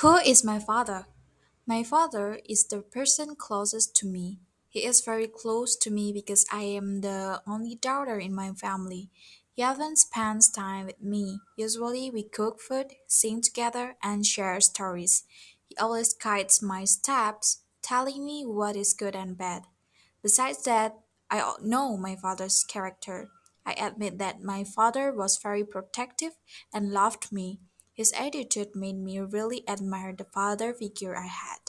Who is my father? My father is the person closest to me. He is very close to me because I am the only daughter in my family. He often spends time with me. Usually, we cook food, sing together, and share stories. He always guides my steps, telling me what is good and bad. Besides that, I know my father's character. I admit that my father was very protective and loved me. His attitude made me really admire the father figure I had.